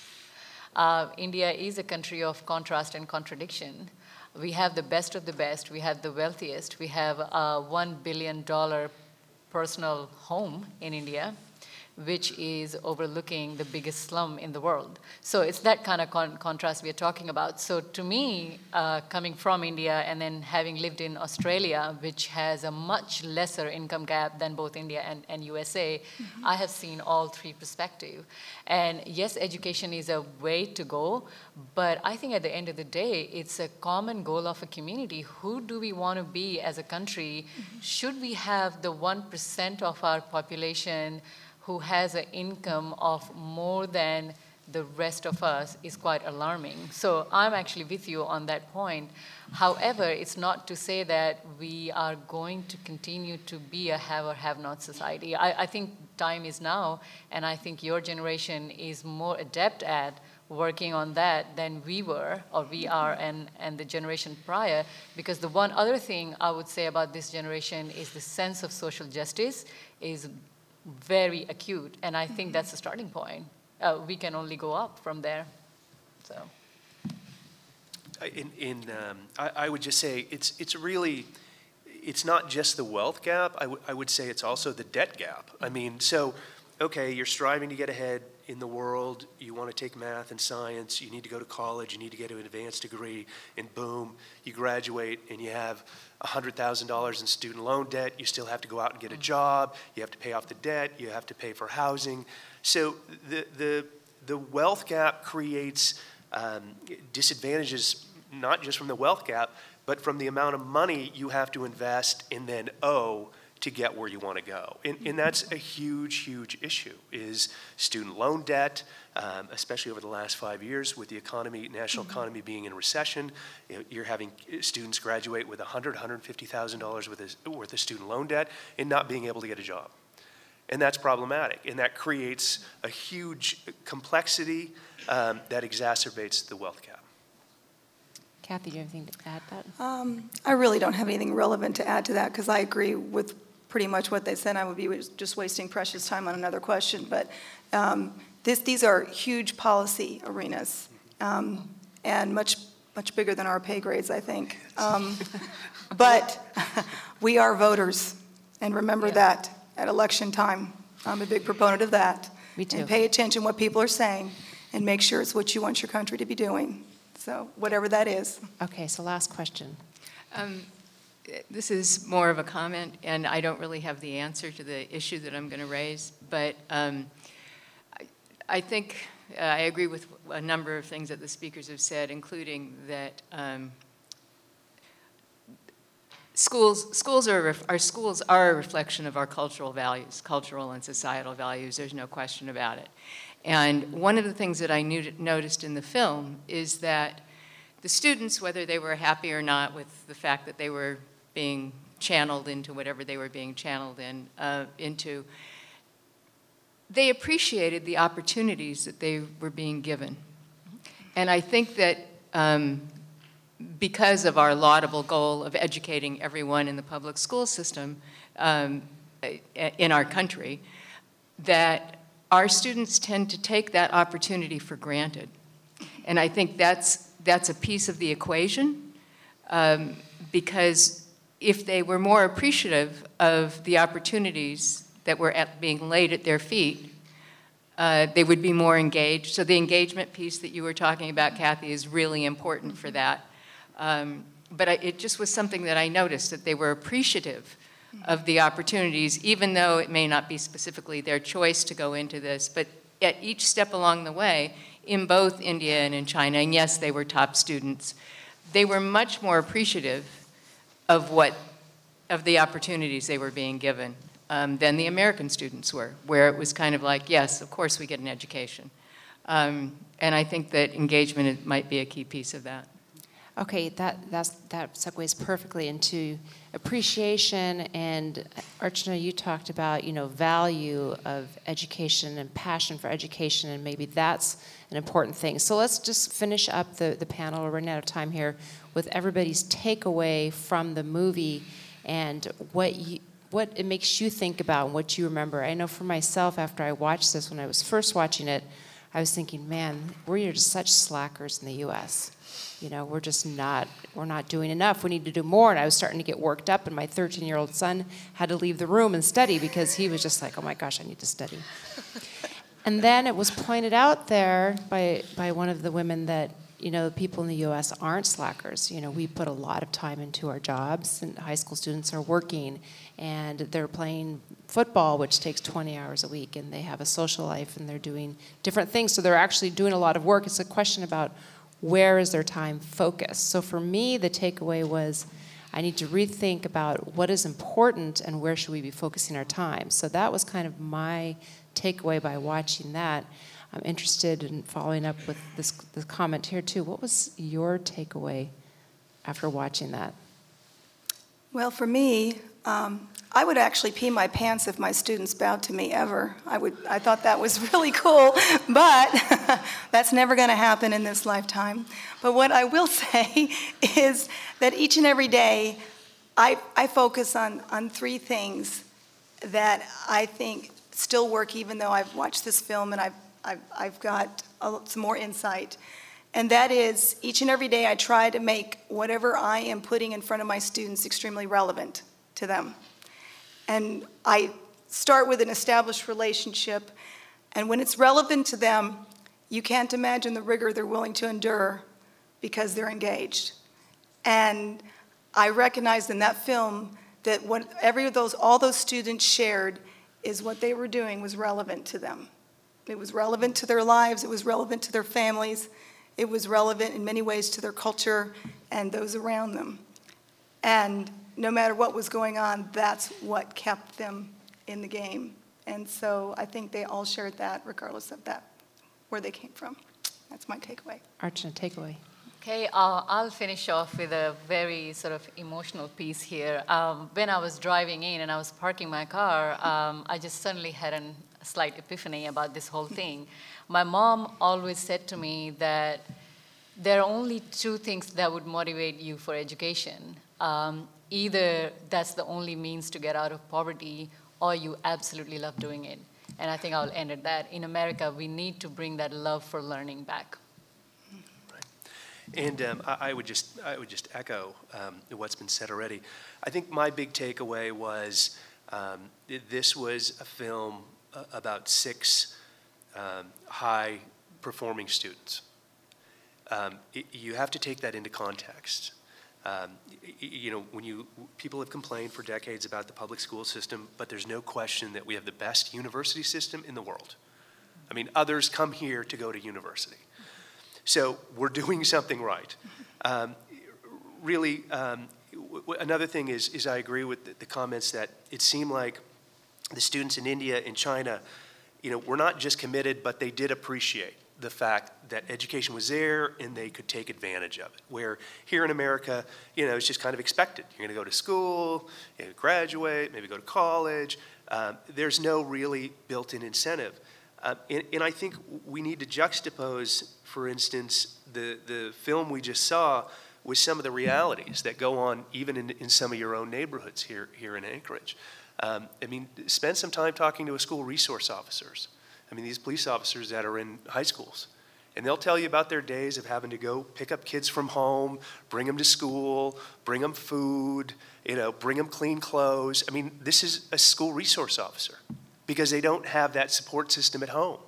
India is a country of contrast and contradiction. We have the best of the best. We have the wealthiest. We have a $1 billion personal home in India, which is overlooking the biggest slum in the world. So it's that kind of contrast we're talking about. So to me, coming from India and then having lived in Australia, which has a much lesser income gap than both India and USA, I have seen all three perspectives. And yes, education is a way to go, but I think at the end of the day, it's a common goal of a community. Who do we want to be as a country? Should we have the 1% of our population who has an income of more than the rest of us is quite alarming. So I'm actually with you on that point. However, it's not to say that we are going to continue to be a have or have-not society. I think time is now, and I think your generation is more adept at working on that than we were, or we are, and the generation prior. Because the one other thing I would say about this generation is the sense of social justice is very acute, and I think that's the starting point. We can only go up from there. So, I would just say it's not just the wealth gap. I would say it's also the debt gap. I mean, so okay, you're striving to get ahead in the world. You want to take math and science. You need to go to college. You need to get an advanced degree, and boom, you graduate and you have $100,000 in student loan debt. You still have to go out and get a job. You have to pay off the debt. You have to pay for housing. So the wealth gap creates disadvantages, not just from the wealth gap, but from the amount of money you have to invest and then owe to get where you want to go. And that's a huge, huge issue, is student loan debt, especially over the last 5 years with the economy, national economy being in recession. You're having students graduate with $150,000 worth of student loan debt and not being able to get a job. And that's problematic. And that creates a huge complexity that exacerbates the wealth gap. Kathy, do you have anything to add to that? I really don't have anything relevant to add to that, because I agree with pretty much what they said. I would be just wasting precious time on another question. But these are huge policy arenas, and much bigger than our pay grades, I think. But we are voters, and remember that at election time. I'm a big proponent of that. Me too. And pay attention what people are saying, and make sure it's what you want your country to be doing. So whatever that is. Okay, so last question. This is more of a comment, and I don't really have the answer to the issue that I'm going to raise, but I think I agree with a number of things that the speakers have said, including that schools are a reflection of our cultural values, cultural and societal values. There's no question about it. And one of the things that I noticed in the film is that the students, whether they were happy or not with the fact that they were being channeled into whatever they were being channeled into, they appreciated the opportunities that they were being given. And I think that because of our laudable goal of educating everyone in the public school system in our country, that our students tend to take that opportunity for granted. And I think that's a piece of the equation, because if they were more appreciative of the opportunities that were being laid at their feet, they would be more engaged. So the engagement piece that you were talking about, Kathy, is really important for that. But it just was something that I noticed, that they were appreciative of the opportunities, even though it may not be specifically their choice to go into this. But at each step along the way, in both India and in China, and yes, they were top students, they were much more appreciative of the opportunities they were being given than the American students were, where it was kind of like, yes, of course we get an education. And I think that engagement might be a key piece of that. Okay, that segues perfectly into appreciation, and Archana, you talked about, value of education and passion for education, and maybe that's an important thing. So let's just finish up the panel. We're running out of time here with everybody's takeaway from the movie and what it makes you think about and what you remember. I know for myself, after I watched this, when I was first watching it, I was thinking, man, we're just such slackers in the U.S. We're not doing enough. We need to do more. And I was starting to get worked up, and my 13-year-old son had to leave the room and study because he was just like, oh my gosh, I need to study. And then it was pointed out there by one of the women that, people in the U.S. aren't slackers. We put a lot of time into our jobs, and high school students are working, and they're playing football, which takes 20 hours a week, and they have a social life, and they're doing different things. So they're actually doing a lot of work. It's a question about where is their time focused. So for me, the takeaway was I need to rethink about what is important and where should we be focusing our time. So that was kind of my takeaway by watching that. I'm interested in following up with this comment here too. What was your takeaway after watching that? Well, for me, I would actually pee my pants if my students bowed to me ever. I thought that was really cool, but that's never going to happen in this lifetime. But what I will say is that each and every day, I focus on three things that I think still work, even though I've watched this film and I've got some more insight. And that is, each and every day I try to make whatever I am putting in front of my students extremely relevant to them. And I start with an established relationship, and when it's relevant to them, you can't imagine the rigor they're willing to endure because they're engaged. And I recognized in that film that all those students shared is what they were doing was relevant to them. It was relevant to their lives, it was relevant to their families, it was relevant in many ways to their culture and those around them. And no matter what was going on, that's what kept them in the game. And so I think they all shared that, regardless of that, where they came from. That's my takeaway. Archana, takeaway. Okay, I'll finish off with a very sort of emotional piece here. When I was driving in and I was parking my car, I just suddenly had a slight epiphany about this whole thing. My mom always said to me that there are only two things that would motivate you for education. Either that's the only means to get out of poverty, or you absolutely love doing it. And I think I'll end at that. In America, we need to bring that love for learning back. And I would just echo what's been said already. I think my big takeaway was this was a film about 6 high-performing students. You have to take that into context. You know, people have complained for decades about the public school system, but there's no question that we have the best university system in the world. I mean, others come here to go to university. So we're doing something right. Really, another thing is I agree with the comments that it seemed like the students in India and China, you know, were not just committed, but they did appreciate the fact that education was there and they could take advantage of it. Where here in America, you know, it's just kind of expected. You're going to go to school, you know, graduate, maybe go to college. There's no really built-in incentive. And I think we need to juxtapose, for instance, the film we just saw with some of the realities that go on even in some of your own neighborhoods here in Anchorage. I mean, spend some time talking to a school resource officers. I mean, these police officers that are in high schools. And they'll tell you about their days of having to go pick up kids from home, bring them to school, bring them food, you know, bring them clean clothes. I mean, this is a school resource officer because they don't have that support system at home.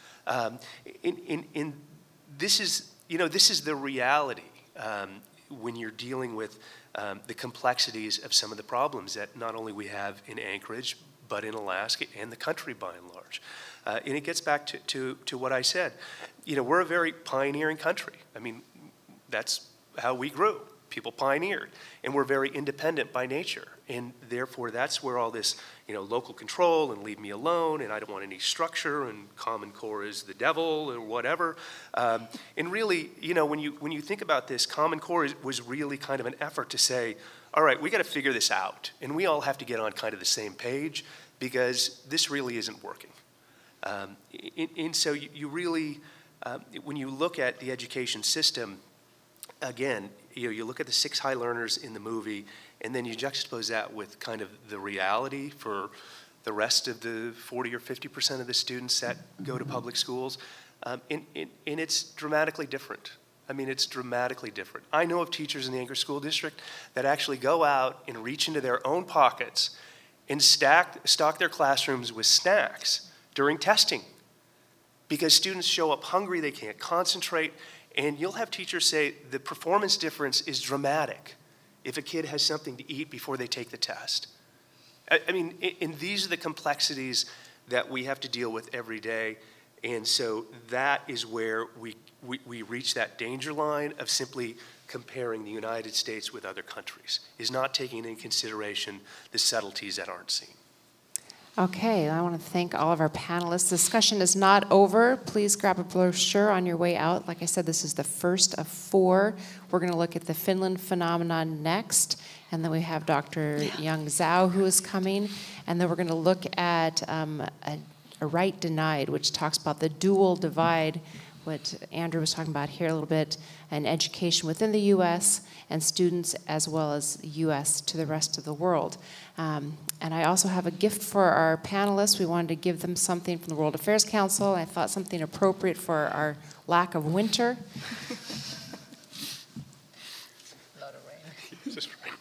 This is, you know, this is the reality when you're dealing with the complexities of some of the problems that not only we have in Anchorage, but in Alaska and the country by and large. And it gets back to what I said. You know, we're a very pioneering country. I mean, that's how we grew. People pioneered. And we're very independent by nature. And therefore, that's where all this, you know, local control and leave me alone and I don't want any structure and Common Core is the devil or whatever. And really, you know, when you think about this, Common Core was really kind of an effort to say, all right, we got to figure this out. And we all have to get on kind of the same page because this really isn't working. And so you really, when you look at the education system, again, you know, you look at the 6 high learners in the movie, and then you juxtapose that with kind of the reality for the rest of the 40 or 50% of the students that go to public schools, and it's dramatically different. I mean, it's dramatically different. I know of teachers in the Anchorage School District that actually go out and reach into their own pockets and stock their classrooms with snacks during testing because students show up hungry, they can't concentrate, and you'll have teachers say the performance difference is dramatic if a kid has something to eat before they take the test. I mean, and these are the complexities that we have to deal with every day, and so that is where we reach that danger line of simply comparing the United States with other countries, is not taking into consideration the subtleties that aren't seen. Okay, I want to thank all of our panelists. Discussion is not over. Please grab a brochure on your way out. Like I said, this is the first of 4. We're going to look at the Finland phenomenon next, and then we have Dr. Young Zhao who is coming, and then we're going to look at a right denied, which talks about the dual divide, what Andrew was talking about here a little bit, and education within the U.S. and students as well as the U.S. to the rest of the world. And I also have a gift for our panelists. We wanted to give them something from the World Affairs Council. I thought something appropriate for our lack of winter. A lot of rain. It's just rain.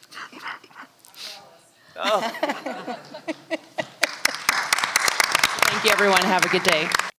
Oh. Thank you, everyone. Have a good day.